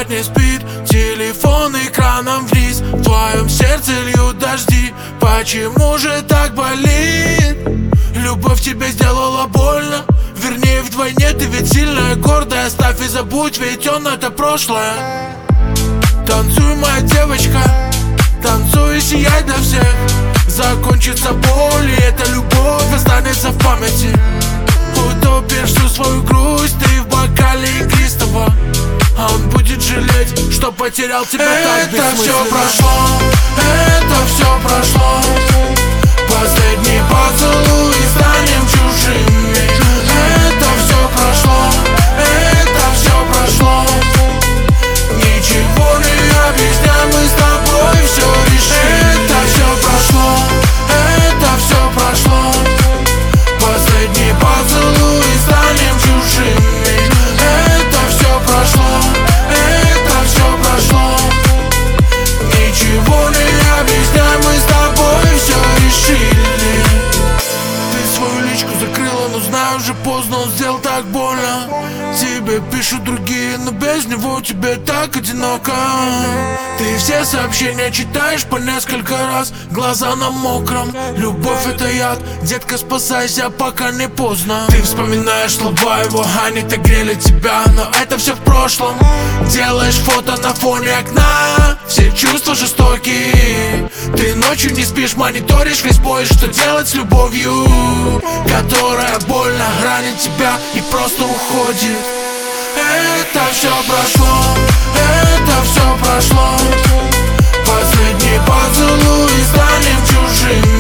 спать не спит, телефон экраном вниз. В твоем сердце льют дожди, почему же так болит? Любовь тебе сделала больно, вернее вдвойне. Ты ведь сильная, гордая, оставь и забудь, ведь он это прошлое. Танцуй, моя девочка, танцуй и сияй для всех. Закончится боль, и эта любовь останется в памяти. Утопишь всю свою грусть ты в бокале игристого, а он будет жалеть, что потерял тебя так бессмысленно. Это все прошло, это все прошло. Последний поцелуй и станем чужими. Это все прошло, это все прошло. Ничего не объясняй, мы с тобой все решим. Это все прошло, это все прошло. Последний поцелуй и станем чужими. Это все прошло, это все прошло. Ничего не объясняй, мы с тобой все решили. Ты свою личку закрыла, но знаю, уже поздно, он сделал так больно. Тебе пишут другие, но без него тебе так одиноко. Ты все сообщения читаешь по несколько раз, глаза на мокром. Любовь это яд, детка, спасайся, пока не поздно. Ты вспоминаешь слова его, они так грели тебя, но это все в прошлом. Делаешь фото на фоне окна, все чувства жестокие. Ты ночью не спишь, мониторишь весь бой, что делать с любовью, которая больно ранит тебя и просто уходит. Это все прошло, это все прошло. Последний поцелуй и станем чужими.